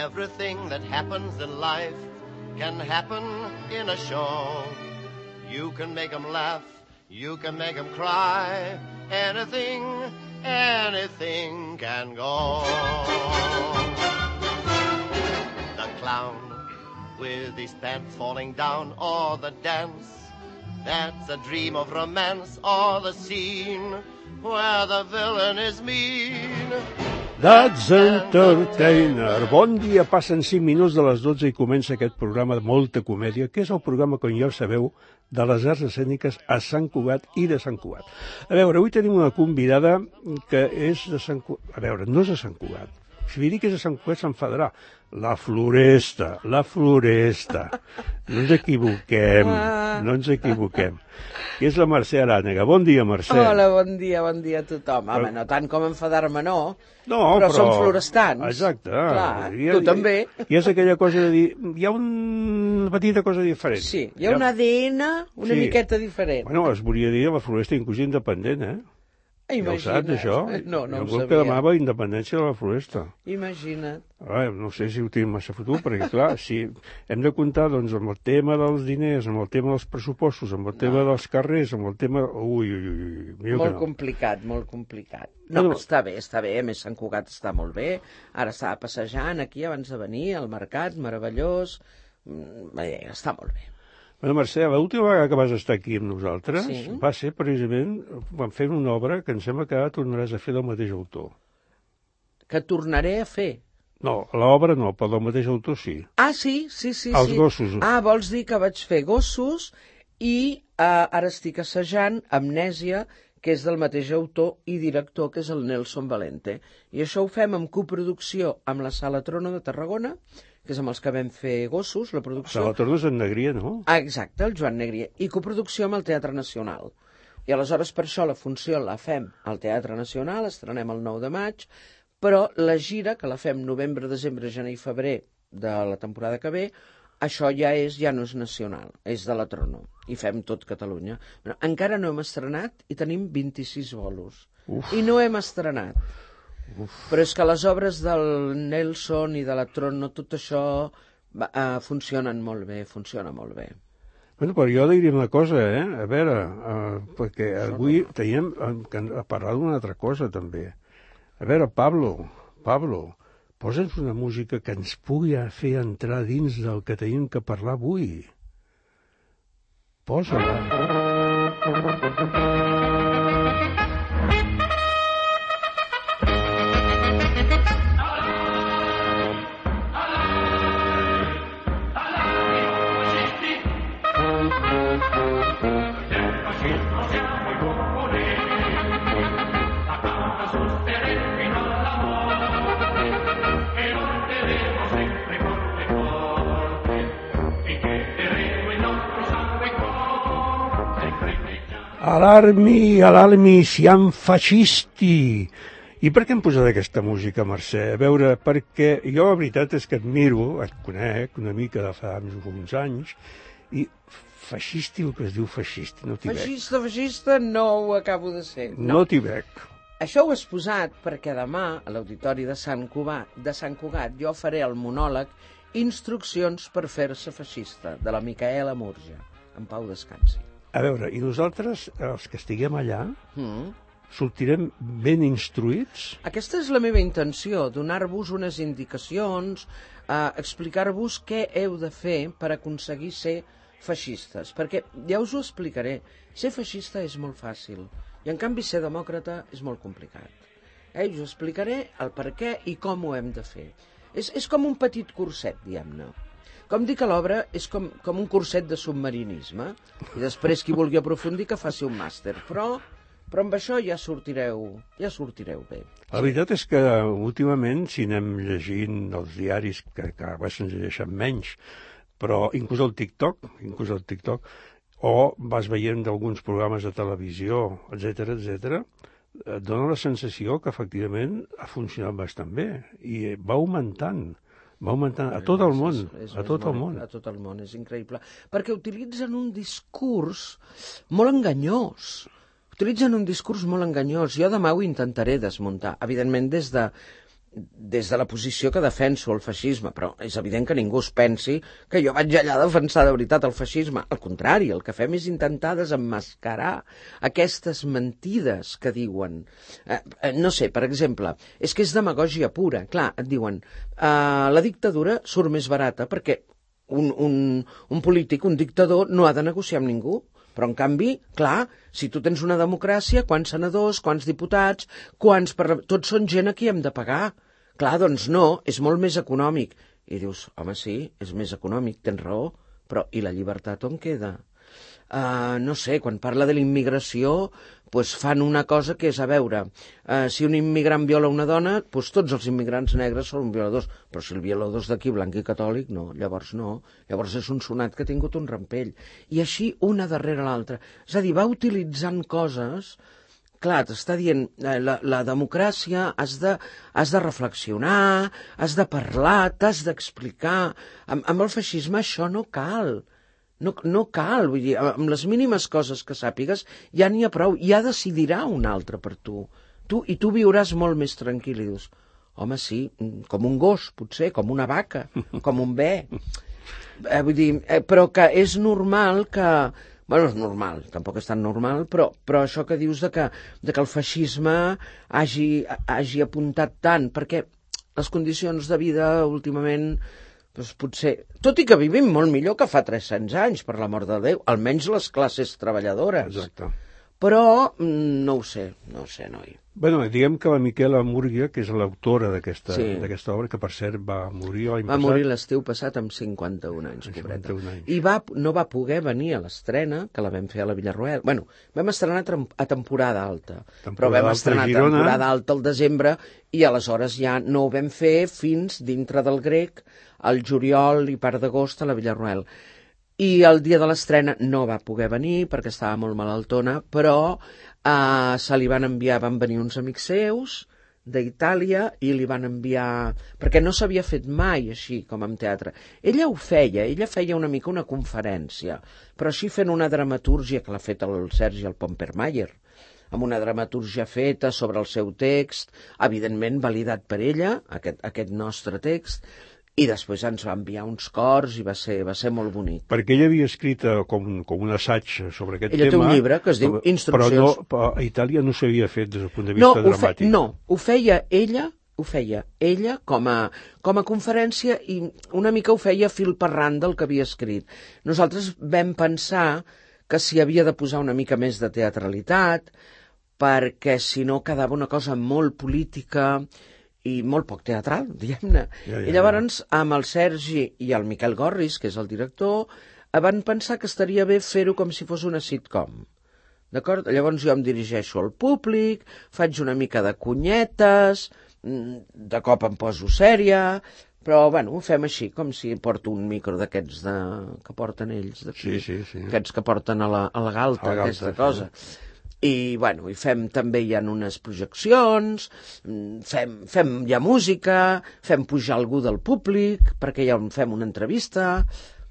Everything that happens in life can happen in a show. You can make 'em laugh, you can make 'em cry. Anything can go. The clown with his pants falling down, or the dance that's a dream of romance, or the scene where the villain is mean. That's Entertainer. Bon dia, passen 5 minuts de les 12 i comença aquest programa de molta comèdia, que és el programa, com ja sabeu, de les arts escèniques a Sant Cugat i de Sant Cugat. A veure, avui tenim una convidada que és de Sant Cugat. A veure, no és de Sant Cugat. Si li dic que és de Sant Cugat s'enfadarà. La Floresta. No ens equivoquem, Que és la Mercè Arànega. Bon dia, Mercè. Hola, bon dia a tothom. Home, no tant com enfadar-me, no, però som florestans. Exacte. Clar, tu també. I és aquella cosa de dir, hi ha una petita cosa diferent. Sí, hi ha un ADN una miqueta diferent. Bueno, es volia dir la Floresta inclús independent, eh? Imagina't. Ja ho saps, això? No ho sabia. Que demava independència de la Floresta. Imagina't. No sé si ho tinc massa futur, perquè, clar, si hem de comptar, doncs, amb el tema dels diners, amb el tema dels pressupostos, amb el tema dels carrers, amb el tema... Ui. Molt complicat. No, està bé. A més, Sant Cugat està molt bé. Ara estava passejant aquí abans de venir, al mercat, meravellós. Està molt bé. Bueno, Mercè, l'última vegada que vas estar aquí amb nosaltres va ser precisament, vam fer una obra que em sembla que ara tornaràs a fer del mateix autor. Que tornaré a fer? No, l'obra no, però del mateix autor sí. Ah, sí. Els gossos. Ah, vols dir que vaig fer Gossos i ara estic assajant Amnèsia, que és del mateix autor i director, que és el Nelson Valente. I això ho fem en coproducció amb la Sala Trono de Tarragona, que és amb els que vam fer Gossos, la producció. La Trono és en Negria, no? Ah, exacte, el Joan Negria. I coproducció amb el Teatre Nacional. I aleshores per això la funció la fem al Teatre Nacional, estrenem el 9 de maig, però la gira, que la fem novembre, desembre, gener i febrer de la temporada que ve, això ja no és nacional, és de la Trono. I fem tot Catalunya. Però encara no hem estrenat i tenim 26 bolos. I no hem estrenat. Però és que les obres del Nelson i de la Trono, tot això funcionen molt bé, Bueno, però jo diria una cosa, a veure, perquè avui teníem a parlar d'una altra cosa, també. A veure, Pablo, posa'ns una música que ens pugui fer entrar dins del que tenim que parlar avui. Posa-la. Alarmi, siamo fascisti! I per què hem posat aquesta música, Mercè? A veure, perquè jo la veritat és que admiro, et conec una mica de fa uns anys, i fascisti, el que es diu fascisti, no t'hi veig. Feixista, no ho acabo de ser. No t'hi veig. Això ho has posat perquè demà, a l'Auditori de Sant Cugat, jo faré el monòleg Instruccions per fer-se feixista, de la Micaela Murgia. En pau descansi. A veure, i nosaltres, els que estiguem allà, sortirem ben instruïts? Aquesta és la meva intenció, donar-vos unes indicacions, explicar-vos què heu de fer per aconseguir ser feixistes. Perquè ja us ho explicaré, ser feixista és molt fàcil, i en canvi ser demòcrata és molt complicat. Us explicaré el per què i com ho hem de fer. És com un petit curset, diguem-ne. Com dic a l'obra, és com un curset de submarinisme, i després qui vulgui aprofundir que faci un màster, però amb això ja sortireu bé. La veritat és que últimament, si anem llegint els diaris, que cada vegada se'ns llegeixen menys, però inclús el TikTok, o vas veient d'alguns programes de televisió, etc, et dona la sensació que efectivament ha funcionat bastant bé, i va augmentant a tot el món, a tot el món. A tot el món, és increïble. Perquè utilitzen un discurs molt enganyós. Jo demà ho intentaré desmuntar. Evidentment, des des de la posició que defenso el feixisme, però és evident que ningú es pensi que jo vaig allà a defensar de veritat el feixisme. Al contrari, el que fem és intentar desemmascarar aquestes mentides que diuen. No sé, per exemple, és que és demagògia pura. Clar, et diuen, la dictadura surt més barata perquè un polític, un dictador, no ha de negociar amb ningú. Però, en canvi, clar, si tu tens una democràcia, quants senadors, quants diputats, tots són gent a qui hem de pagar. Clar, doncs no, és molt més econòmic. I dius, home, sí, és més econòmic, tens raó, però i la llibertat on queda? No sé, quan parla de l'immigració, doncs fan una cosa que és, a veure, si un immigrant viola una dona, doncs tots els immigrants negres són violadors, però si el violador és d'aquí, blanc i catòlic, no, llavors no. Llavors és un sonat que ha tingut un rampell. I així, una darrere l'altra. És a dir, va utilitzant coses. Clar, t'està dient, la democràcia has de reflexionar, has de parlar, t'has d'explicar. Amb el feixisme això no cal. No cal, vull dir, amb les mínimes coses que sàpigues ja n'hi ha prou, ja decidirà un altre per tu. I tu viuràs molt més tranquil i dius, home, sí, com un gos, potser, com una vaca, com un bé. Vull dir, però que és normal que... Bueno, és normal, tampoc és tan normal, però això que dius de que el feixisme hagi apuntat tant, perquè les condicions de vida últimament... Doncs potser, tot i que vivim molt millor que fa 300 anys, per l'amor de Déu, almenys les classes treballadores. Exacte. Però no ho sé, noi. Bueno, diguem que la Miquela Múrgia, que és l'autora d'aquesta obra, que per cert va morir l'any passat. Va morir l'estiu passat amb 51 anys, pobreta. I no va poder venir a l'estrena, que la vam fer a la Villarroel. Bueno, vam estrenar a temporada alta, però vam estrenar a temporada alta al desembre i aleshores ja no ho vam fer fins dintre del grec, al juliol i part d'agost a la Villarroel. I el dia de l'estrena no va poder venir perquè estava molt malaltona, però van venir uns amics seus d'Itàlia i li van enviar... perquè no s'havia fet mai així, com en teatre. Ella feia una mica una conferència, però així fent una dramatúrgia que l'ha fet el Sergi el Pompermayer, amb una dramatúrgia feta sobre el seu text, evidentment validat per ella, aquest nostre text, i després ens va enviar uns cors i va ser molt bonic. Perquè ella havia escrit com un assaig sobre aquest tema. Ella té un llibre que es diu Instruccions. Però a Itàlia no s'havia fet des del punt de vista dramàtic. Ho feia ella com a conferència i una mica ho feia fil per randa del que havia escrit. Nosaltres vam pensar que s'hi havia de posar una mica més de teatralitat, perquè si no quedava una cosa molt política i molt poc teatral, diguem-ne. I llavors, amb el Sergi i el Miquel Gorris, que és el director, van pensar que estaria bé fer-ho com si fos una sitcom. D'acord? Llavors jo em dirigeixo al públic, faig una mica de conyetes, de cop em poso sèria, però, bueno, ho fem així, com si porto un micro d'aquests que porten ells d'aquí. Sí. Aquests que porten a la galta, aquesta cosa. I, bueno, també hi ha unes projeccions, fem ja música, fem pujar algú del públic, perquè ja fem una entrevista,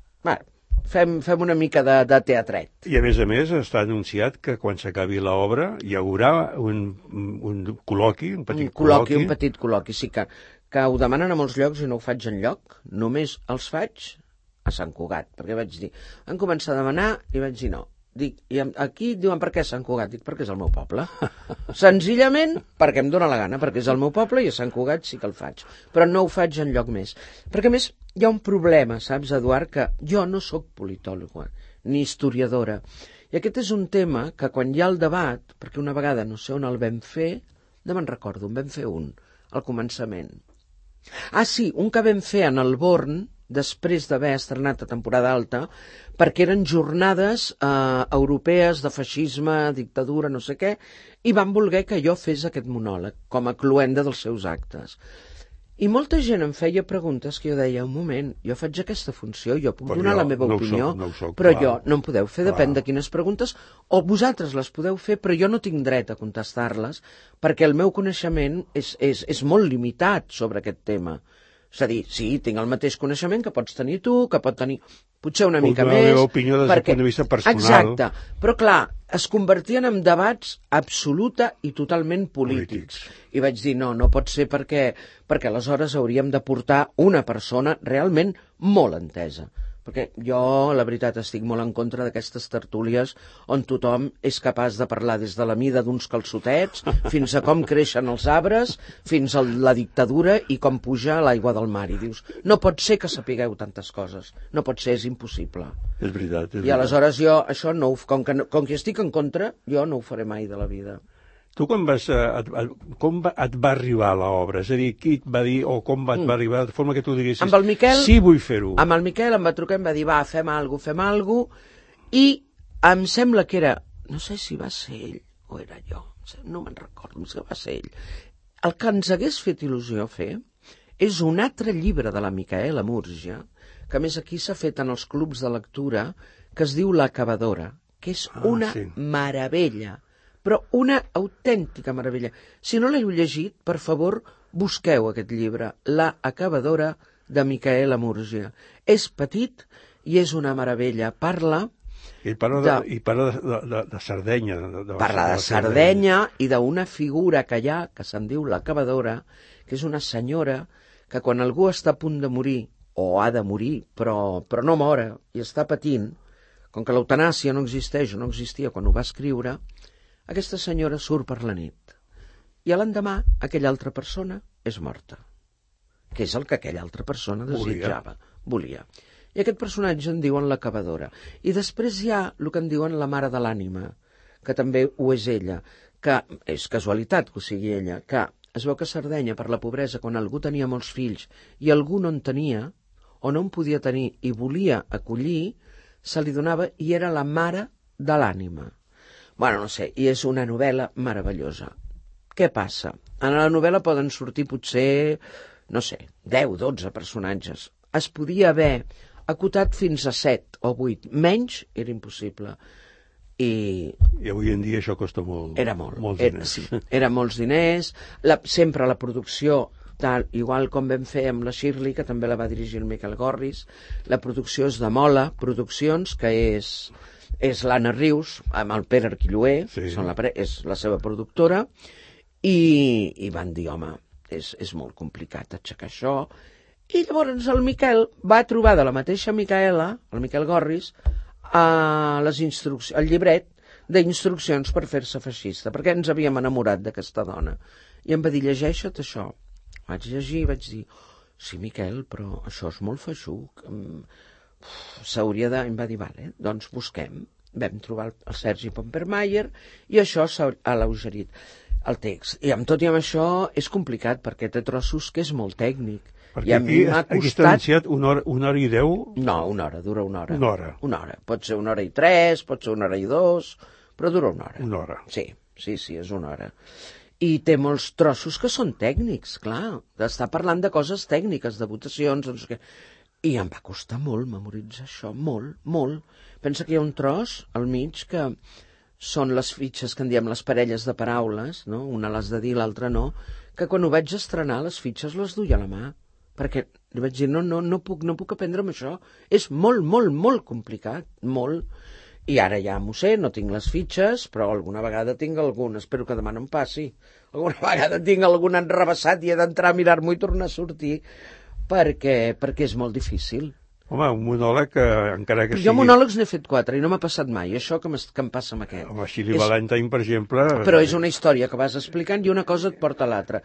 fem una mica de teatret. I a més està anunciat que quan s'acabi l'obra hi haurà un col·loqui, un petit col·loqui. Sí que ho demanen a molts llocs i no ho faig enlloc, només els faig a Sant Cugat, perquè vaig dir, van començar a demanar i vaig dir no. I aquí diuen per què Sant Cugat? Dic, perquè és el meu poble. Senzillament perquè em dóna la gana, perquè és el meu poble i a Sant Cugat sí que el faig. Però no ho faig enlloc més. Perquè a més hi ha un problema, saps, Eduard, que jo no sóc politòloga ni historiadora. I aquest és un tema que quan hi ha el debat, perquè una vegada no sé on el vam fer, no me'n recordo, en vam fer un, al començament. Sí, un que vam fer en el Born, després d'haver estrenat a temporada alta, perquè eren jornades europees de feixisme, dictadura, no sé què, i van voler que jo fes aquest monòleg, com a cloenda dels seus actes. I molta gent em feia preguntes que jo deia, un moment, jo faig aquesta funció, jo puc donar la meva opinió, però jo no em podeu fer, depèn de quines preguntes, o vosaltres les podeu fer, però jo no tinc dret a contestar-les, perquè el meu coneixement és molt limitat sobre aquest tema. És a dir, sí, tinc el mateix coneixement que pots tenir tu, que pot tenir potser una mica la més... meva opinió des del punt de vista personal. Exacte, però clar, es convertien en debats absoluta i totalment polítics. I vaig dir, no pot ser perquè aleshores hauríem de portar una persona realment molt entesa. Perquè jo, la veritat, estic molt en contra d'aquestes tertúlies on tothom és capaç de parlar des de la mida d'uns calçotets fins a com creixen els arbres, fins a la dictadura i com puja l'aigua del mar. I dius, no pot ser que sapigueu tantes coses. No pot ser, és impossible. És veritat. I aleshores jo, això no, com que estic en contra, jo no ho faré mai de la vida. Tu com et va arribar l'obra? És a dir, qui et va dir o com et va arribar, de forma que tu diguessis, amb el Miquel, sí, vull fer-ho. Amb el Miquel em va trucar i em va dir, va, fem alguna cosa, i em sembla que era, no sé si va ser ell o era jo, no me'n recordo, si va ser ell. El que ens hagués fet il·lusió fer és un altre llibre de la Micaela Múrgia, que a més aquí s'ha fet en els clubs de lectura, que es diu L'Acabadora, que és una meravella, però una autèntica meravella. Si no l'heu llegit, per favor, busqueu aquest llibre, La Acabadora, de Micaela Múrgia. És petit i és una meravella. Parla de Sardenya. Parla de Sardenya i d'una figura que hi ha, que se'n diu l'Acabadora, que és una senyora que quan algú està a punt de morir, o ha de morir, però no mora, i està patint, com que l'eutanàsia no existeix o no existia quan ho va escriure, aquesta senyora surt per la nit i a l'endemà aquella altra persona és morta, que és el que aquella altra persona desitjava, volia. I aquest personatge en diuen l'Acabadora. I després hi ha el que en diuen la mare de l'ànima, que també ho és ella, que és casualitat que ho sigui ella, que es veu que a Sardenya, per la pobresa, quan algú tenia molts fills i algú no en tenia, o no en podia tenir i volia acollir, se li donava i era la mare de l'ànima. Bueno, no sé, i és una novel·la meravellosa. Què passa? En la novel·la poden sortir potser, no sé, 10, 12 personatges. Es podia haver acotat fins a 7 o 8. Menys era impossible. I avui en dia això costa molt. Era molt. Molts diners. Sí, era molts diners. Sempre la producció, tal, igual com vam fer amb la Shirley, que també la va dirigir el Miquel Gorris, la producció és de Mola Produccions, que és l'Anna Rius, amb el Pere Arquilloé, és la seva productora, i van dir, home, és molt complicat aixecar això. I llavors el Miquel va trobar de la mateixa Micaela, el Miquel Gorris, el llibret d'instruccions per fer-se feixista, perquè ens havíem enamorat d'aquesta dona. I em va dir, llegeixa't això. Vaig llegir i vaig dir, sí, Miquel, però això és molt feixuc. S'hauria de... Em va dir, vale, doncs busquem. Vam trobar el Sergi Pompermayer i això s'ha alleugerit el text. I amb tot i amb això és complicat perquè té trossos que és molt tècnic. Perquè aquí està anunciat una hora i 10? No, una hora, dura una hora. Una hora? Una hora. Pot ser una hora i 3, pot ser una hora i 2, però dura una hora. Una hora. Sí, és una hora. I té molts trossos que són tècnics, clar. Està parlant de coses tècniques, de votacions, no sé què. I em va costar molt memoritzar això, molt, molt. Pensa que hi ha un tros al mig que són les fitxes que en diem les parelles de paraules, no? Una l'has de dir, l'altra no, que quan ho vaig estrenar les fitxes les duia a la mà, perquè li vaig dir, no puc aprendre'm això. És molt, molt, molt complicat, molt. I ara ja m'ho sé, no tinc les fitxes, però alguna vegada tinc alguna, espero que demà no em passi. Alguna vegada tinc algun enrevessat i he d'entrar a mirar-m'ho i tornar a sortir, perquè és molt difícil. Home, un monòleg encara que sigui... Jo monòlegs n'he fet 4 i no m'ha passat mai, això que em passa amb aquest. Home, Shirley Valentine, per exemple... Però és una història que vas explicant i una cosa et porta a l'altra,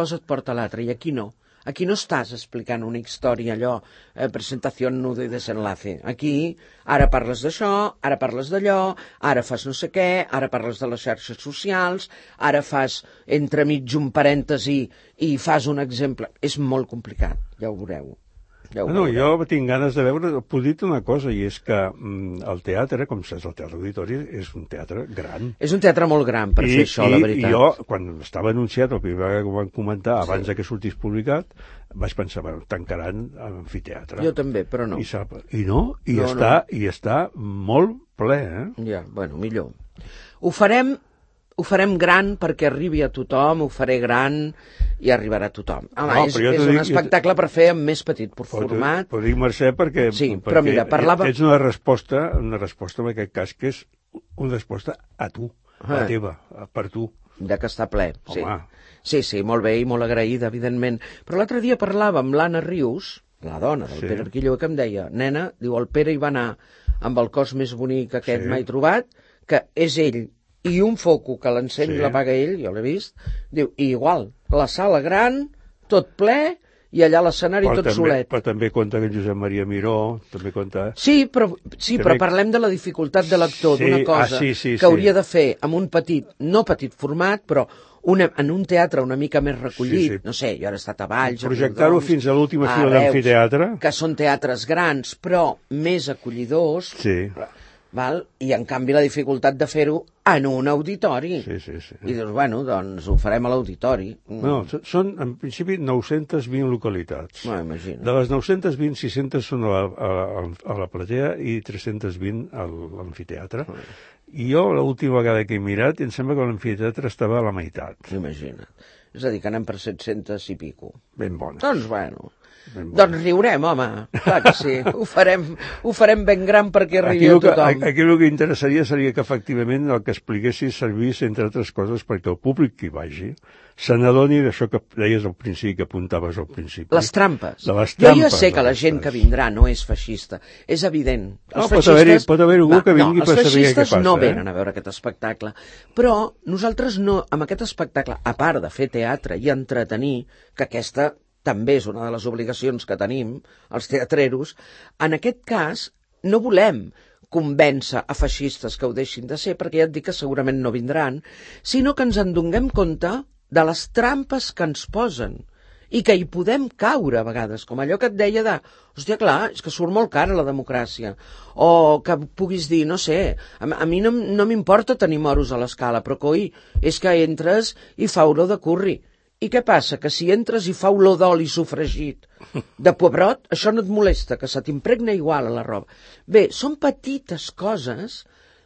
i aquí no. Aquí no estàs explicant una història, allò, presentació, nudo i desenlace. Aquí, ara parles d'això, ara parles d'allò, ara fas no sé què, ara parles de les xarxes socials, ara fas entremig un parèntesi i fas un exemple. És molt complicat, ja ho veureu. No, jo tinc ganes de veure, puc dir una cosa, i és que el teatre, com saps, el Teatre Auditori és un teatre gran. És un teatre molt gran per fer això, la veritat. I jo, quan estava anunciat, el primer que ho van comentar, abans que sortís publicat, vaig pensar, bueno, tancaran l'amfiteatre. Jo també, però no. I està molt ple, eh? Ja, bueno, millor. Ho farem ho farem gran perquè arribi a tothom, ho faré gran i arribarà a tothom. Home, No, és però jo t'ho un dic- espectacle per fer amb més petit format. Però dic Mercè perquè, Sí, però mira, parlava- ets una resposta en aquest cas que és una resposta a tu, a la teva, per tu. De que està ple, sí. Home. Sí, molt bé i molt agraïda, evidentment. Però l'altre dia parlava amb l'Anna Rius, la dona del Sí. Pere Arquillo, que em deia, nena, diu, el Pere hi va anar amb el cos més bonic aquest Sí. mai trobat, que és ell, i un foco que l'encén i Sí. l'apaga ell, jo l'he vist, diu, i igual, la sala gran, tot ple, i allà l'escenari tot solet. Però també compta que Josep Maria Miró, també compta... Sí, però parlem de la dificultat de l'actor, Sí, d'una cosa sí. que hauria de fer amb un petit, no petit format, però en un teatre una mica més recollit, Sí. no sé, jo ara he estat a Valls, a Projectar-ho Riudoms, fins a l'última a fila Reus, d'amfiteatre. que són teatres grans, però més acollidors, Sí, val? I en canvi la dificultat de fer-ho en un auditori. sí. I dius, bueno, doncs ho farem a l'auditori. No, són en principi 920 localitats. No, imagina. De les 920, 600 són a la platea i 320 a l'amfiteatre. I jo l'última vegada que he mirat em sembla que l'amfiteatre estava a la meitat. Imagina't. És a dir, que anem per 700 i pico. Ben bona. Doncs, bueno, Ben bona. doncs riurem, home. Clar que sí. Ho farem ben gran perquè arribi a tothom. Aquí el que interessaria seria que efectivament el que expliquessis servís, entre altres coses, perquè el públic que hi vagi se n'adoni d'això que deies al principi, que apuntaves al principi. Les trampes. De les Jo ja trampes sé que la gent aquestes. que vindrà no és feixista. És evident. No, pot haver-hi algú que vingui per saber què Els feixistes passa, no eh? venen a veure aquest espectacle. Però nosaltres no, amb aquest espectacle, a part de fer teatre i entretenir, que aquesta també és una de les obligacions que tenim, els teatreros, en aquest cas no volem convèncer a feixistes que ho deixin de ser, perquè ja et dic que segurament no vindran, sinó que ens en donem compte de les trampes que ens posen i que hi podem caure a vegades, com allò que et deia de, hòstia, clar, és que surt molt cara la democràcia, o que puguis dir, no sé, a mi no m'importa tenir moros a l'escala, però coi, és que entres i fa olor de curri. I què passa? Que si entres i fa olor d'oli sofregit de pebrot, això no et molesta, que se t'impregna igual a la roba. Bé, són petites coses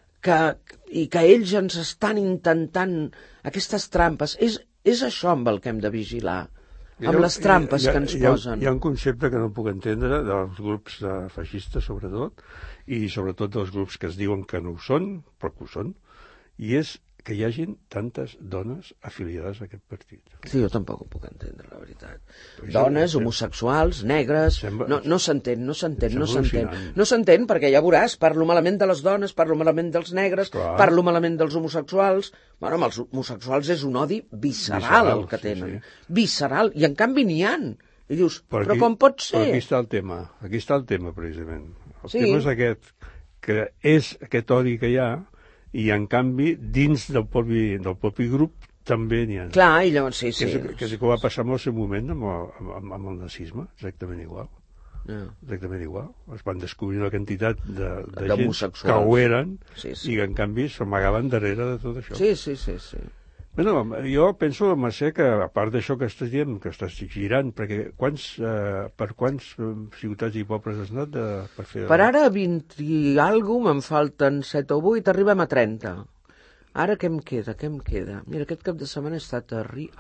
i que ells ens estan intentant, aquestes trampes. És això amb el que hem de vigilar, amb les trampes que ens posen. Hi ha un concepte que no puc entendre dels grups feixistes, sobretot, i sobretot dels grups que es diuen que no ho són, però que ho són, i és que hi hagin tantes dones afiliades a aquest partit. Sí, jo tampoc ho puc entendre, la veritat. Dones, homosexuals, negres... No s'entén. No s'entén perquè ja veuràs, parlo malament de les dones, parlo malament dels negres, parlo malament dels homosexuals... Bueno, amb els homosexuals és un odi visceral el que tenen. Visceral, i en canvi n'hi ha. I dius, però com pot ser? Però aquí està el tema, precisament. El tema és aquest, que és aquest odi que hi ha, i en canvi dins del propi grup també n'hi ha. Clar, i llavors sí. Que és el que va passar en el seu moment amb el nazisme, exactament igual. Exactament igual. Es van descobrir una quantitat de gent que ho eren i que en canvi s'amagaven darrere de tot això. Sí. Bueno, jo penso, Mercè, que a part d'això que estàs dient, que estàs girant, perquè per quants ciutats i pobles has anat per fer... Per ara 20 i alguna, me'n falten 7 o 8, arribem a 30. Ara què em queda? Mira, aquest cap de setmana he estat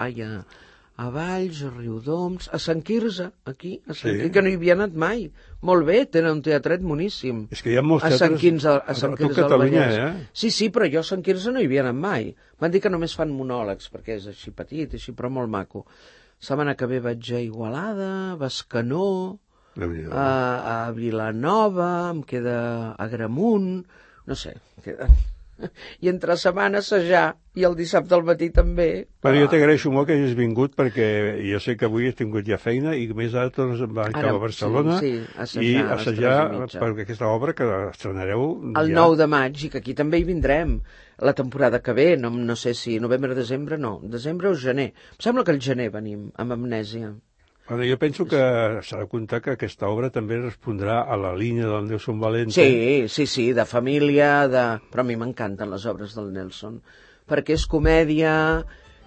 a Valls, a Riudoms, a Sant Quirze, aquí, que no hi havia anat mai. Molt bé, tenen un teatret moníssim. És que hi ha molts teatres a Sant Quirze del Vallès. Sí, però jo a Sant Quirze no hi havia anat mai. M'han dit que només fan monòlegs, perquè és així petit, però molt maco. Setmana que ve vaig a Igualada, a Bescanó, a Vilanova, em queda a Agramunt, no sé, i entre setmana assajar, i el dissabte al matí també. Però jo t'agraeixo molt que hagis vingut, perquè jo sé que avui has tingut ja feina i més ara tornes cap a Barcelona i assajar per aquesta obra que estrenareu el 9 de maig, i que aquí també hi vindrem la temporada que ve, no sé si novembre, desembre o gener. Em sembla que el gener venim amb Amnèsia. Bueno, jo penso que s'ha de comptar que aquesta obra també respondrà a la línia del Nelson Valente. Sí, de família, però a mi m'encanten les obres del Nelson, perquè és comèdia,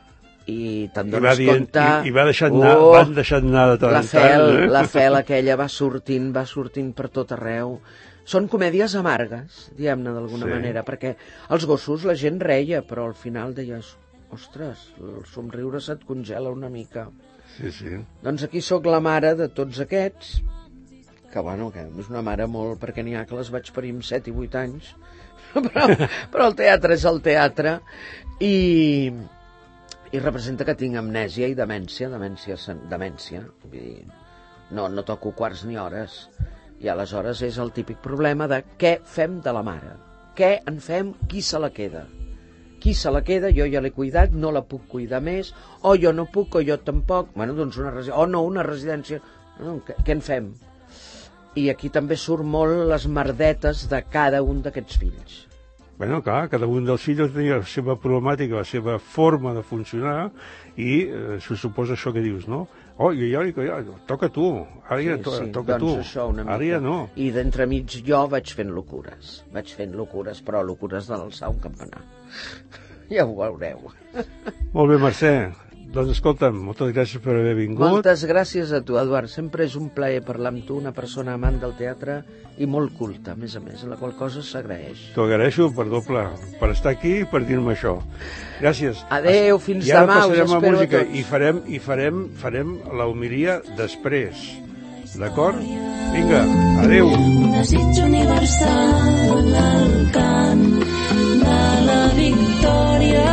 i te'n dones compte... I va deixant anar, van deixant anar de tant en tant. La fel aquella va sortint per tot arreu. Són comèdies amargues, diguem-ne d'alguna manera, perquè els gossos la gent reia, però al final deies, ostres, el somriure se't congela una mica. Sí. Doncs aquí sóc la mare de tots aquests, que és una mare molt, perquè n'hi ha que les vaig parir amb 7 i 8 anys, però el teatre és el teatre, i representa que tinc amnèsia i demència. Vull dir, no toco quarts ni hores, i aleshores és el típic problema de què fem de la mare, què en fem, qui se la queda. Qui se la queda, jo ja l'he cuidat, no la puc cuidar més, o jo no puc, o jo tampoc, doncs una residència, què en fem? I aquí també surt molt les merdetes de cada un d'aquests fills. Bueno, clar, cada un dels fills tenia la seva problemàtica, la seva forma de funcionar, i se suposa això que dius, no? Ja, toca tu, ara ja toca tu, això una mica. Ara ja no. I d'entremig jo vaig fent locures, però locures de l'alçar un campanar. Ja ho veureu. Molt bé, Mercè. Doncs escolta'm, moltes gràcies per haver vingut. Moltes gràcies a tu, Eduard. Sempre és un plaer parlar amb tu, una persona amant del teatre i molt culta, a més, la qual cosa s'agraeix. T'ho agraeixo per doble, per estar aquí i per dir-me això. Gràcies. Adéu, fins demà, us espero a tots. I farem la homilia després. D'acord? Vinga, adéu. Un desig universal al cant de la victòria.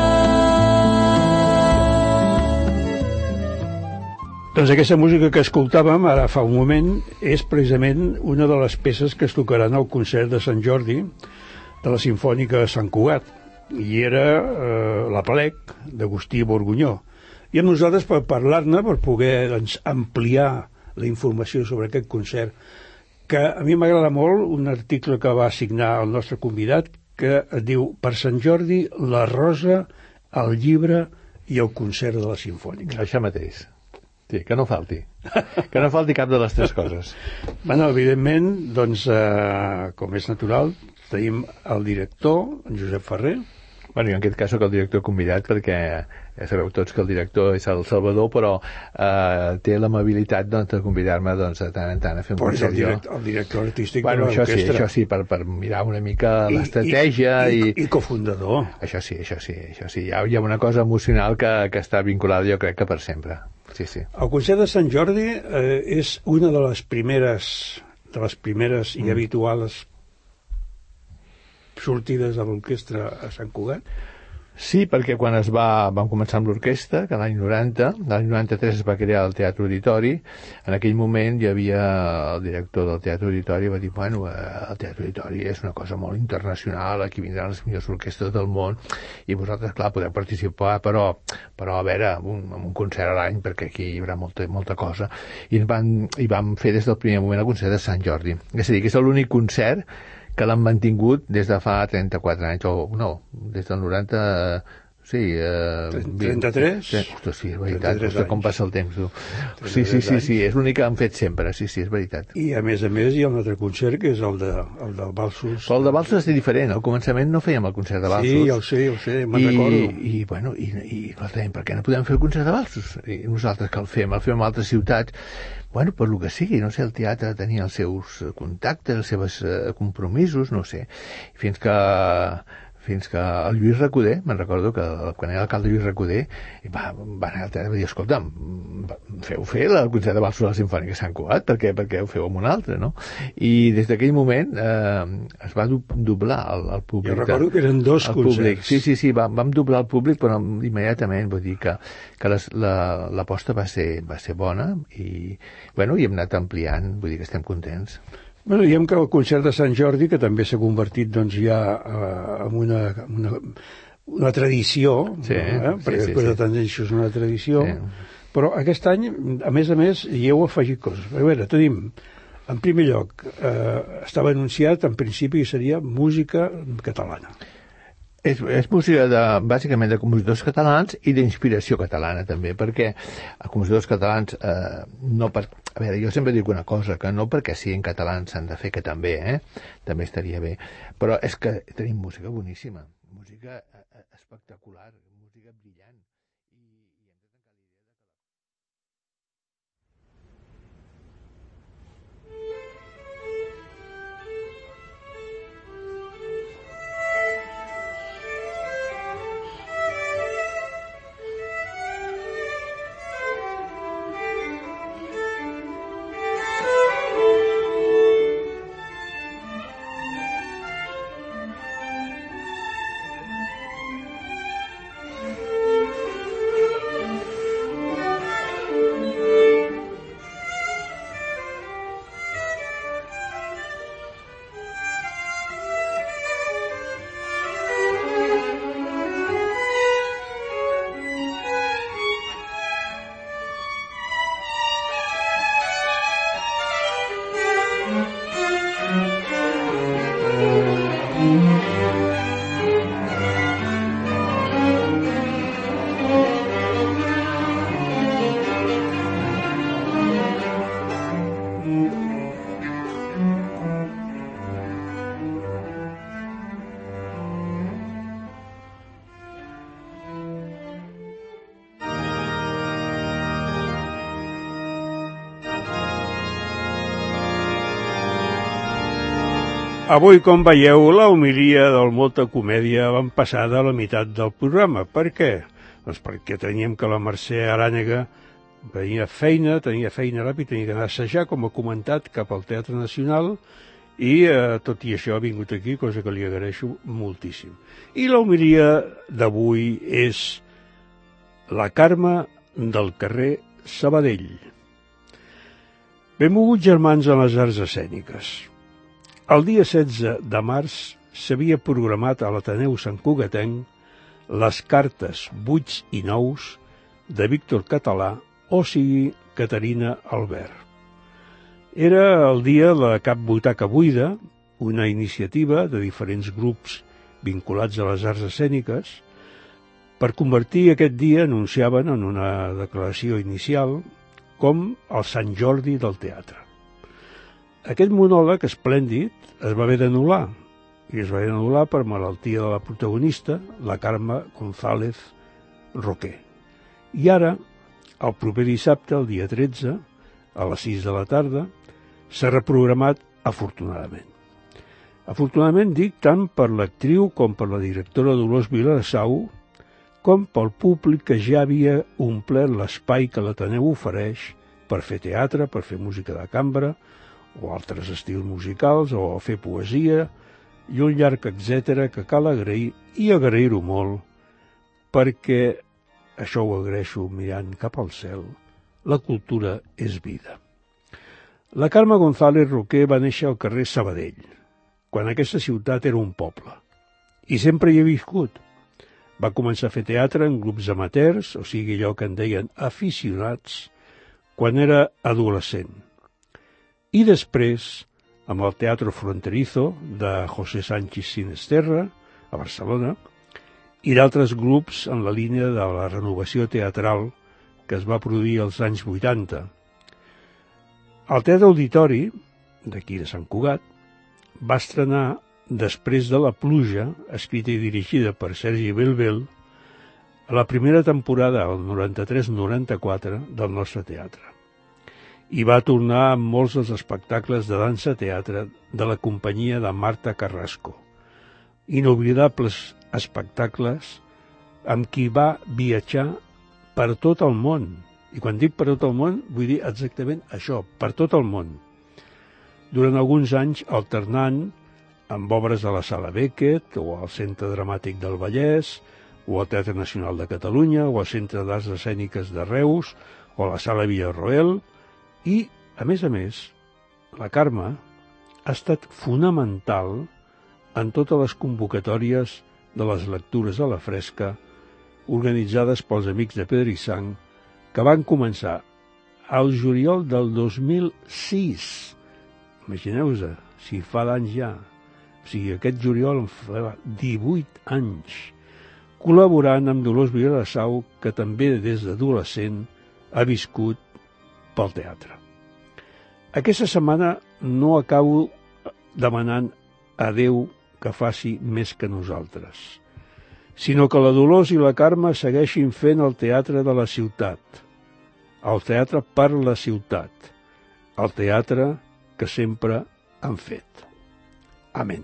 Doncs aquesta música que escoltàvem ara fa un moment és precisament una de les peces que es tocaran al concert de Sant Jordi de la Simfònica de Sant Cugat, i era la Plec d'Agustí Borgunyó. I amb nosaltres per parlar-ne, per poder ampliar la informació sobre aquest concert, que a mi m'agrada molt un article que va signar el nostre convidat, que es diu Per Sant Jordi, la Rosa, el llibre i el concert de la Simfònica. Això mateix. Sí, que no falti. Que no falti cap de les tres coses. Bueno, evidentment, doncs, com és natural, tenim el director, en Josep Ferrer. Bueno, jo en aquest cas soc el director convidat, perquè ja sabeu tots que el director és el Salvador, però té l'amabilitat de convidar-me de tant en tant a fer un concert. El director artístic de l'orquestra. Això sí, per mirar una mica l'estratègia. I cofundador. Això sí. Hi ha una cosa emocional que està vinculada, jo crec que per sempre. Sí. El concert de Sant Jordi és una de les primeres i habituals sortides de l'orquestra a Sant Cugat. Sí, perquè quan vam començar amb l'orquestra, que l'any 90, l'any 93 es va crear el Teatre Auditori, en aquell moment hi havia el director del Teatre Auditori, va dir, bueno, el Teatre Auditori és una cosa molt internacional, aquí vindran les millors orquestres del món, i vosaltres, clar, podeu participar, però a veure, amb un concert a l'any, perquè aquí hi haurà molta cosa. I vam fer des del primer moment el concert de Sant Jordi. És a dir, que és l'únic concert que l'han mantingut des de fa 34 anys, o no, des del 90, sí... 33? Ostres, sí, és veritat, com passa el temps, tu. Sí, és l'únic que han fet sempre, sí, és veritat. I a més hi ha un altre concert, que és el del Balsos. Però el de Balsos és diferent, al començament no fèiem el concert de Balsos. Sí, ja ho sé, me'n recordo. I nosaltres dèiem, per què no podem fer el concert de Balsos? I nosaltres que el fem a altres ciutats. Bueno, per lo que sigui, no sé, el teatre tenia els seus contactes, els seus compromisos, no sé, fins que el Lluís Recoder, me'n recordo que quan era l'alcalde Lluís Recoder va anar al teatre i va dir, escolta'm, feu fer el concert de Balsos a la Simfònica de Sant Cugat, perquè ho feu amb un altre, no? I des d'aquell moment es va doblar el públic. Jo recordo que eren dos concerts. Sí, vam doblar el públic, però immediatament, vull dir que l'aposta va ser bona i hem anat ampliant, vull dir que estem contents. Bueno, diguem que el concert de Sant Jordi, que també s'ha convertit doncs, ja en una tradició, perquè després de tants anys és una tradició, però aquest any, a més, hi heu afegit coses. A veure, tenim, en primer lloc, estava anunciat, en principi, que seria música catalana. És música bàsicament de compositors catalans i d'inspiració catalana també, perquè els compositors catalans a veure, jo sempre dic una cosa, que no perquè siguin catalans s'han de fer, que també estaria bé, però és que tenim música boníssima, música espectacular, música brillant. Avui, com veieu, la homilia del Molta Comèdia van passar de la meitat del programa. Per què? Doncs perquè teníem que la Mercè Arànega tenia feina ràpid, tenia que anar a assajar, com ha comentat, cap al Teatre Nacional, i tot i això ha vingut aquí, cosa que li agraeixo moltíssim. I la homilia d'avui és la Carme del carrer Sabadell. Benvolguts germans en les arts escèniques. El dia 16 de març s'havia programat a l'Ateneu Sant Cugatenc les cartes 8 i 9 de Víctor Català, o sigui, Caterina Albert. Era el dia de la Cap Butaca Buida, una iniciativa de diferents grups vinculats a les arts escèniques. Per convertir aquest dia, anunciaven en una declaració inicial, com el Sant Jordi del teatre. Aquest monòleg esplèndid es va haver d'anul·lar, i es va haver d'anul·lar per malaltia de la protagonista, la Carme González Roqué. I ara, el proper dissabte, el dia 13, a les 6 de la tarda, s'ha reprogramat afortunadament. Afortunadament dic tant per l'actriu com per la directora Dolors Vilassau, com pel públic que ja havia omplert l'espai que l'Ateneu ofereix per fer teatre, per fer música de cambra, o altres estils musicals, o fer poesia, i un llarg etcètera que cal agrair, i agrair-ho molt, perquè, això ho agraeixo mirant cap al cel, la cultura és vida. La Carme González Roqué va néixer al carrer Sabadell, quan aquesta ciutat era un poble, i sempre hi ha viscut. Va començar a fer teatre en grups amateurs, o sigui allò que en deien aficionats, quan era adolescent. I després, amb el Teatro Fronterizo de José Sánchez Sinisterra, a Barcelona, i d'altres grups en la línia de la renovació teatral que es va produir als anys 80. El Teatre Auditori, d'aquí de Sant Cugat, va estrenar, després de La pluja, escrita i dirigida per Sergi Belbel, a la primera temporada, el 93-94, del nostre teatre. I va tornar amb molts dels espectacles de dansa-teatre de la companyia de Marta Carrasco. Inoblidables espectacles amb qui va viatjar per tot el món. I quan dic per tot el món, vull dir exactament això, per tot el món. Durant alguns anys alternant amb obres a la Sala Beckett, o al Centre Dramàtic del Vallès, o al Teatre Nacional de Catalunya, o al Centre d'Arts Escèniques de Reus, o a la Sala Villarroel. I, a més, la Carme ha estat fonamental en totes les convocatòries de les lectures a la fresca organitzades pels amics de Pedra i Sang, que van començar al juliol del 2006. Imagineu-vos, si fa d'anys ja. O sigui, aquest juliol em fa 18 anys, col·laborant amb Dolors Vilassau, que també des d'adolescent ha viscut pel teatre. Aquesta setmana no acabo demanant a Déu que faci més que nosaltres, sinó que la Dolors i la Carme segueixin fent el teatre de la ciutat, el teatre per la ciutat, el teatre que sempre han fet. Amén.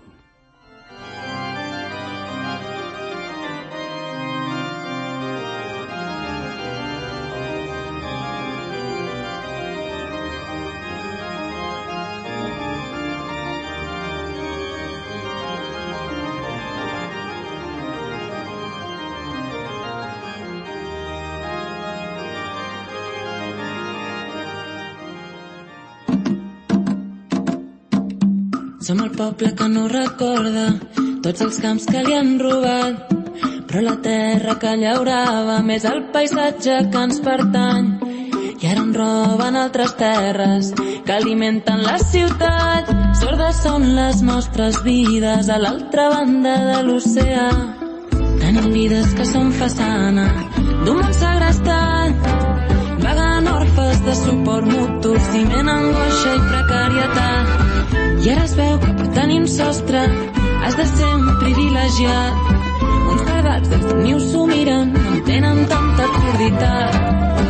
Som el poble que no recorda tots els camps que li han robat, però la terra que llaurava més el paisatge que ens pertany. I ara en roben altres terres que alimenten la ciutat. Sordes són les nostres vides a l'altra banda de l'oceà. Tenim vides que són façana d'un món segrestat, vagant orfes de suport mutu, ciment, angoixa i precarietat. I ara es veu que per tenir un sostre has de ser un privilegiat. Uns pagats des del niu s'ho miren, no tenen tanta corditat.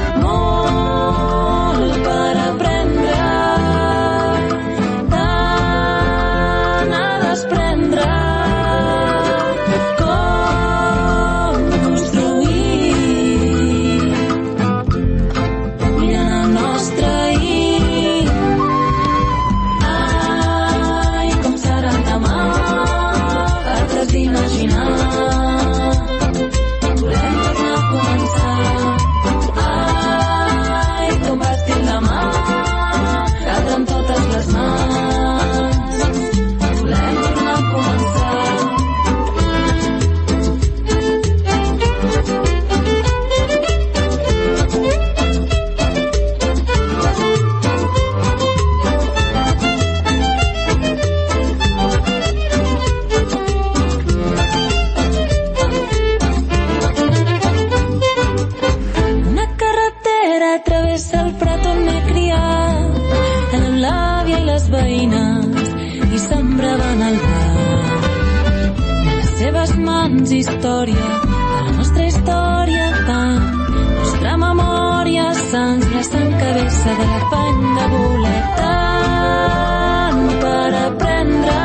Molt per aprendre, tant ha de carretera travessa el prat on m'he criat. Allà l'àvia i les veïnes hi sembraven el blat. De les seves mans història, de la nostra història tant. Nostra memòria, sang, la sang que vessa de la pany de bolet. Tant per aprendre,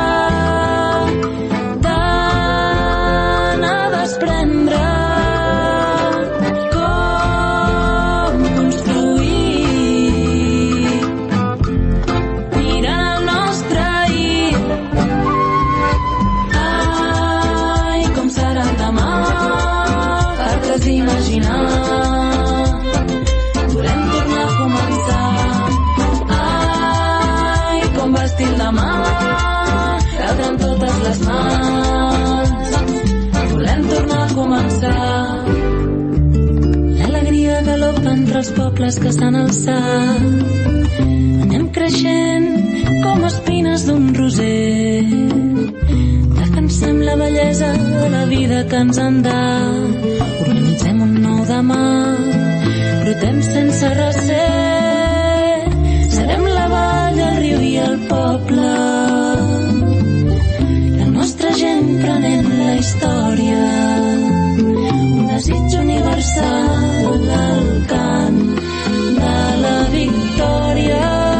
tant a desprendre. Imaginar, volem tornar a començar. Ai, com vestir el demà, caldre amb totes les mans. Volem tornar a començar. L'alegria galopa entre els pobles que s'han alçat. Anem creixent com espines d'un roser. Defensem la bellesa de la vida que ens han dat. Organitzem un nou demà, brotem sense recer. Serem la vall, el riu i el poble. La nostra gent prenent la història. Un desig universal, el cant de la victòria.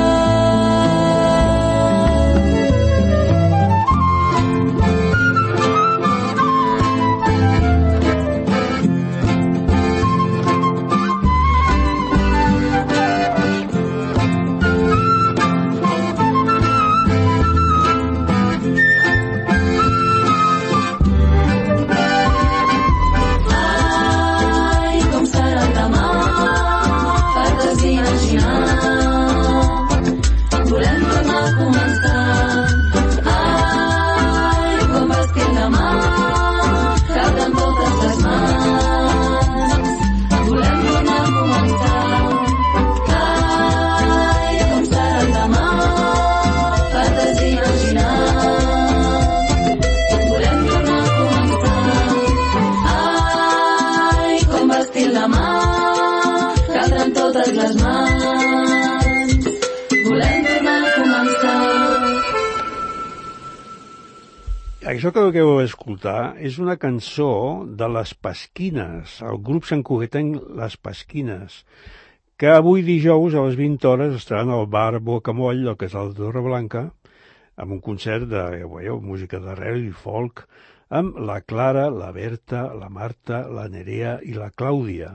Això que acabeu d'escoltar és una cançó de Les Pasquines, el grup santcugatenc Les Pasquines, que avui dijous a les 20 hores estaran al bar Bocamoll del Casal de Torreblanca amb un concert de, ja veieu, música d'arrel i folk amb la Clara, la Berta, la Marta, la Nerea i la Clàudia.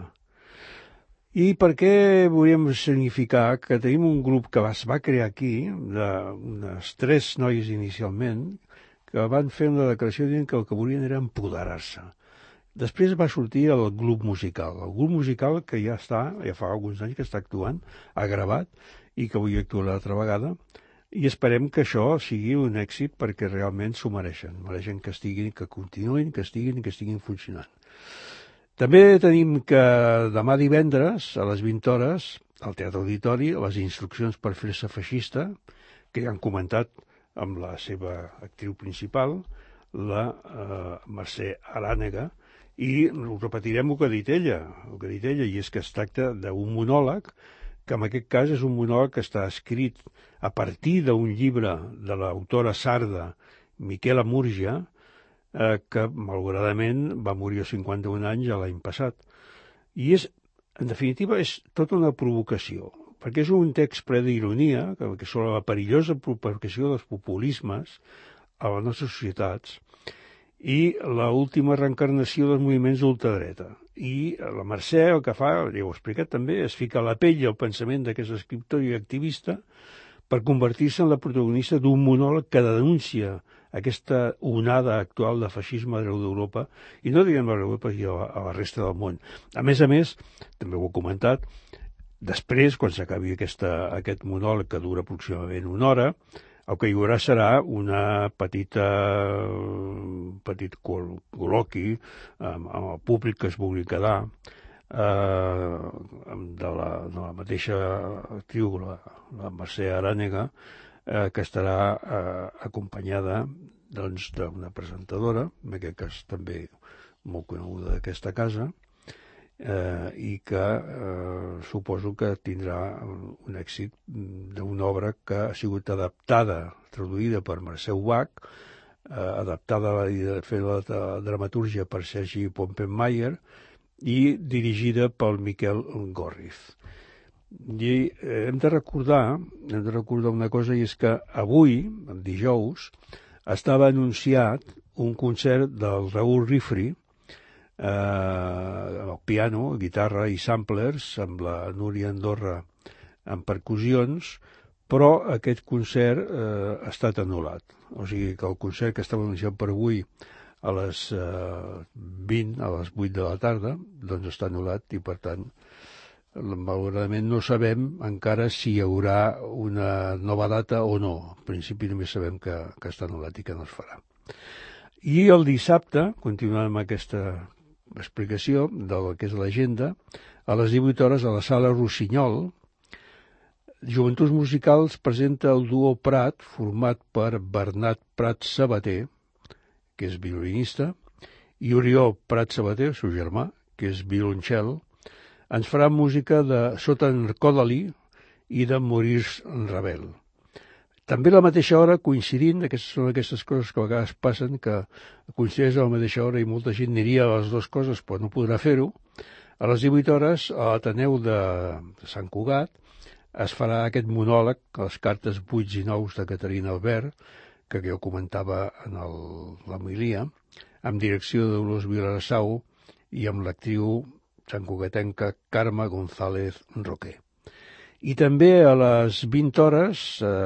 I per què volíem significar que tenim un grup que es va crear aquí, d'unes 3 noies inicialment, que van fer una declaració dient que el que volien era empoderar-se. Després va sortir el grup musical que ja fa alguns anys que està actuant, ha gravat i que avui actuarà altra vegada, i esperem que això sigui un èxit perquè realment s'ho mereixen que continuïn, que estiguin funcionant. També tenim que demà divendres a les 20 hores al Teatre Auditori les instruccions per fer-se feixista, que ja han comentat amb la seva actriu principal, la Mercè Arànega, i ho repetirem el que ha dit ella, i és que es tracta d'un monòleg, que en aquest cas és un monòleg que està escrit a partir d'un llibre de l'autora sarda Miquela Murgia, que malauradament va morir als 51 anys l'any passat. I en definitiva, és tota una provocació, perquè és un text ple d'ironia, que sobre la perillosa propagació dels populismes a les nostres societats i l'última reencarnació dels moviments d'ultradreta. I la Mercè el que fa, ja ho he explicat també, és ficar la pell al pensament d'aquest escriptor i activista per convertir-se en la protagonista d'un monòleg que denuncia aquesta onada actual de feixisme arreu d'Europa, i no diguem arreu d'Europa, i a la resta del món. A més, també ho he comentat, després, quan s'acabi aquest monòleg que dura aproximadament 1 hora, el que hi haurà serà petit col·loqui amb el públic que es vulgui quedar, de la mateixa actriu, la Mercè Arànega, que estarà acompanyada d'una presentadora, en aquest cas també molt coneguda d'aquesta casa, i que suposo que tindrà un èxit d'una obra que ha sigut adaptada, traduïda per Marcel Bach, adaptada i fer la dramatúrgia per Sergi Pompenmayer i dirigida pel Miquel Gorriz. I hem de recordar una cosa, i és que avui, dijous, estava anunciat un concert del Raül Rifri, amb el piano, guitarra i samplers, amb la Núria Andorra en percussions, però aquest concert ha estat anul·lat. O sigui que el concert que estava anunciat per avui a les 20, a les 8 de la tarda, doncs està anul·lat i, per tant, malauradament no sabem encara si hi haurà una nova data o no. En principi només sabem que està anul·lat i que no es farà. I el dissabte, continuant amb aquesta explicació del que és l'agenda, a les 18 hores a la Sala Rossinyol, Joventuts Musicals presenta el duo Prat, format per Bernat Prat Sabater, que és violinista, i Oriol Prat Sabater, seu germà, que és violoncel. Ens farà música de Sotan Kodali i de Maurice Ravel. També a la mateixa hora, coincidint, són aquestes coses que a vegades passen, que coincideix a la mateixa hora i molta gent aniria a les dues coses, però no podrà fer-ho, a les 18 hores, a l'Ateneu de Sant Cugat, es farà aquest monòleg, les cartes 8 i 9 de Caterina Albert, que jo comentava en l'homilia, amb direcció de Dolors Vilarasau i amb l'actriu santcugatenca Carme González Roquer. I també a les 20 hores,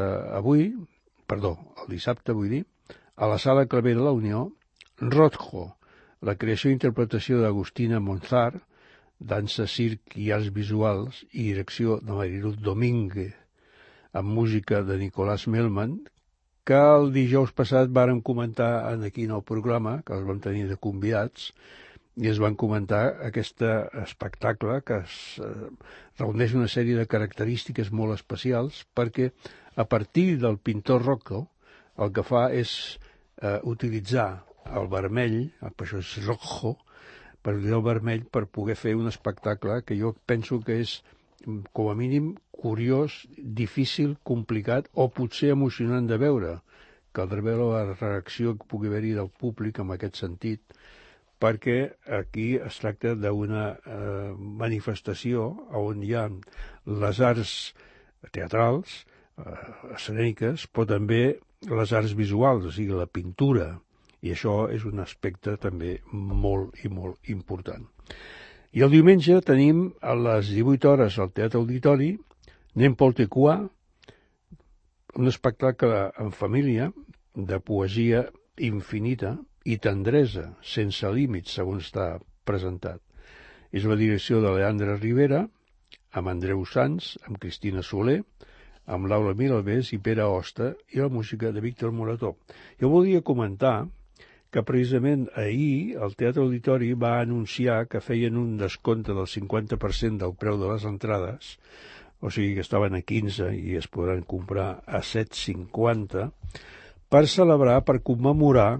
el dissabte vull dir, a la Sala Claver de la Unió, Rotjo, la creació i interpretació d'Agustina Monzar, dansa, circ i arts visuals i direcció de Mariluz Domínguez, amb música de Nicolás Melman, que el dijous passat vàrem comentar aquí en el programa, que els vam tenir de convidats, i es van comentar aquest espectacle que reuneix una sèrie de característiques molt especials, perquè a partir del pintor Rocco el que fa és utilitzar el vermell, per això és rojo, per utilitzar el vermell per poder fer un espectacle que jo penso que és, com a mínim, curiós, difícil, complicat o potser emocionant de veure. Caldrà veure la reacció que pugui haver-hi del públic en aquest sentit, perquè aquí es tracta d'una manifestació on hi ha les arts teatrals, escèniques, però també les arts visuals, o sigui, la pintura, i això és un aspecte també molt i molt important. I el diumenge tenim a les 18 hores al Teatre Auditori N'importe quoi, un espectacle en família de poesia infinita i tendresa, sense límits, segons està presentat. És la direcció de Leandre Rivera, amb Andreu Sans, amb Cristina Soler, amb Laura Miralbés i Pere Hosta, i la música de Víctor Morató. Jo volia comentar que precisament ahir el Teatre Auditori va anunciar que feien un descompte del 50% del preu de les entrades, o sigui que estaven a 15 i es podran comprar a 7,50, per celebrar, per commemorar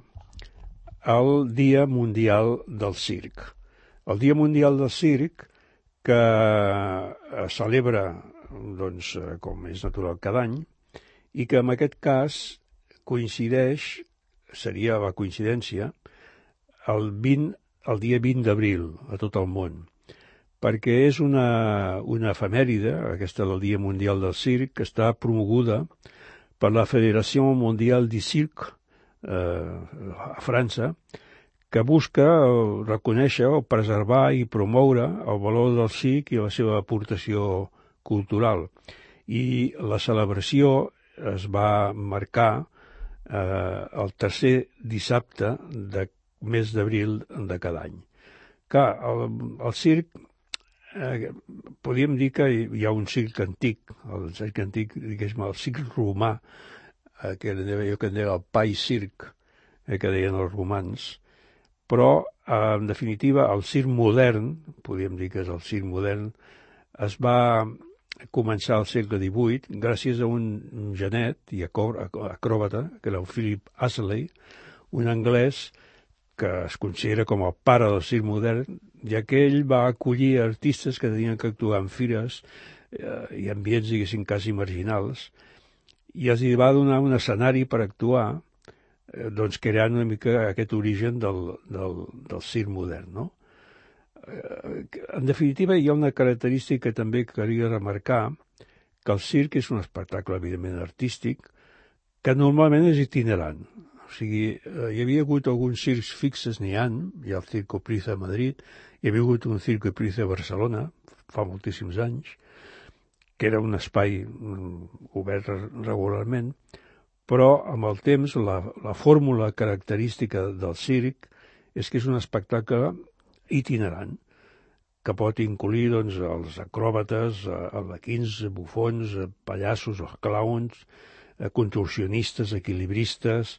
el Dia Mundial del Circ. El Dia Mundial del Circ, que es celebra, doncs, com és natural cada any, i que en aquest cas coincideix, seria la coincidència, el dia 20 d'abril a tot el món, perquè és una efemèride, aquesta del Dia Mundial del Circ, que està promoguda per la Federació Mundial du Cirque a França, que busca reconèixer o preservar i promoure el valor del circ i la seva aportació cultural. I la celebració es va marcar el tercer dissabte del mes d'abril de cada any. Clar, el circ, podríem dir que hi ha un circ antic, el circ antic, diguéssim, el circ romà, que en deia el pai circ, que deien els romans, però, en definitiva, el circ modern, podríem dir que és el circ modern, es va començar al segle XVIII gràcies a un genet i acròbata, que era el Philip Astley, un anglès que es considera com el pare del circ modern, ja que ell va acollir artistes que tenien que actuar en fires i ambients, diguéssim, quasi marginals, i els va donar un escenari per actuar, doncs creant una mica aquest origen del circ modern, no? En definitiva, hi ha una característica que també calia remarcar, que el circ és un espectacle, evidentment, artístic, que normalment és itinerant. O sigui, hi havia hagut alguns circs fixes, hi ha el Circo Price a Madrid, hi havia hagut un Circo Price a Barcelona, fa moltíssims anys, que era un espai obert regularment, però amb el temps la fórmula característica del circ és que és un espectacle itinerant, que pot incloure doncs, els acròbates, arlequins, bufons, pallassos, els clowns, contorsionistes, equilibristes,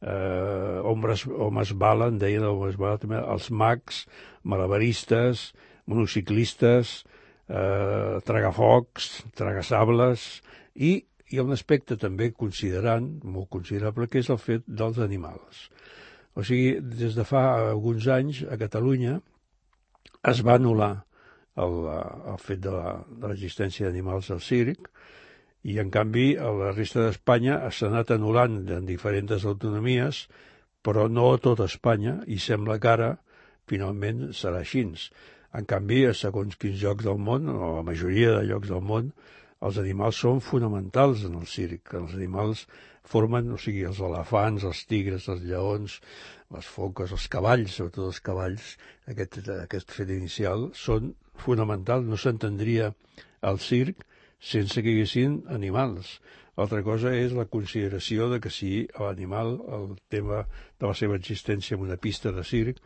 homes bala, en deien homes bala també, els mags, malabaristes, monociclistes, tragafocs, tragasables, i hi ha un aspecte també molt considerable, que és el fet dels animals. O sigui, des de fa alguns anys a Catalunya es va anul·lar el fet de l'existència d'animals al circ, i en canvi a la resta d'Espanya s'ha anat anul·lant en diferents autonomies, però no a tota Espanya, i sembla que ara finalment serà així. En canvi, a segons quins llocs del món, o la majoria de llocs del món, els animals són fonamentals en el circ. Els animals formen, o sigui, els elefants, els tigres, els lleons, les foques, els cavalls, sobretot els cavalls, aquest fet inicial, són fonamentals. No s'entendria el circ sense que hi haguessin animals. L'altra cosa és la consideració de que si l'animal, el tema de la seva existència en una pista de circ,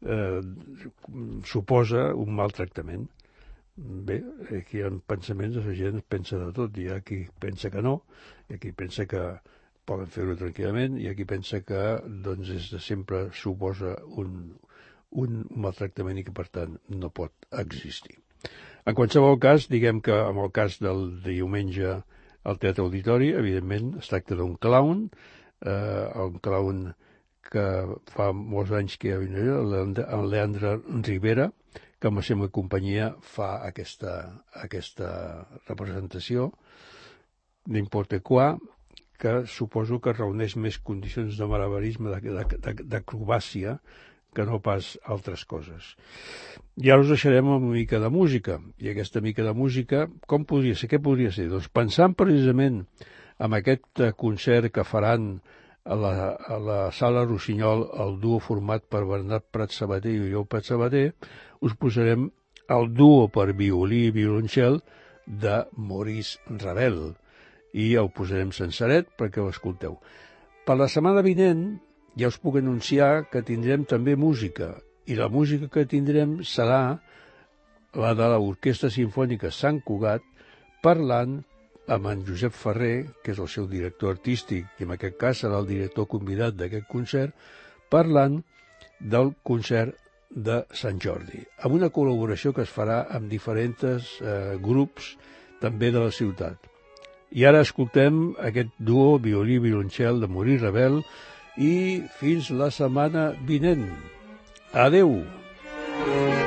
suposa un maltractament. Bé, aquí hi ha pensaments, la gent pensa de tot. Hi ha qui pensa que no, hi ha qui pensa que poden fer-ho tranquil·lament, i aquí pensa que doncs, sempre suposa un maltractament i que, per tant, no pot existir. En qualsevol cas, diguem que en el cas del diumenge al Teatre Auditori, evidentment, es tracta d'un clown, un clown que fa molts anys que hi havia, el Leandre Rivera, que amb la seva companyia fa aquesta representació d'Importe Quoi, que suposo que reuneix més condicions de malabarisme, d'acrobàcia, que no pas altres coses. I ara us deixarem una mica de música, i aquesta mica de música, com podria ser? Què podria ser? Doncs pensant precisament en aquest concert que faran a la Sala Rossinyol, el duo format per Bernat Prat Sabater i Oriol Prat Sabater, us posarem el duo per violí i violoncel de Maurice Ravel, i el posarem senceret perquè l'escolteu. Per la setmana vinent ja us puc anunciar que tindrem també música, i la música que tindrem serà la de l'Orquestra Simfònica Sant Cugat, parlant amb en Josep Ferrer, que és el seu director artístic, i en aquest cas serà el director convidat d'aquest concert, parlant del concert de Sant Jordi, amb una col·laboració que es farà amb diferents grups també de la ciutat. I ara escoltem aquest duo violí-violoncel de Maurice Ravel, i fins la setmana vinent. Adeu!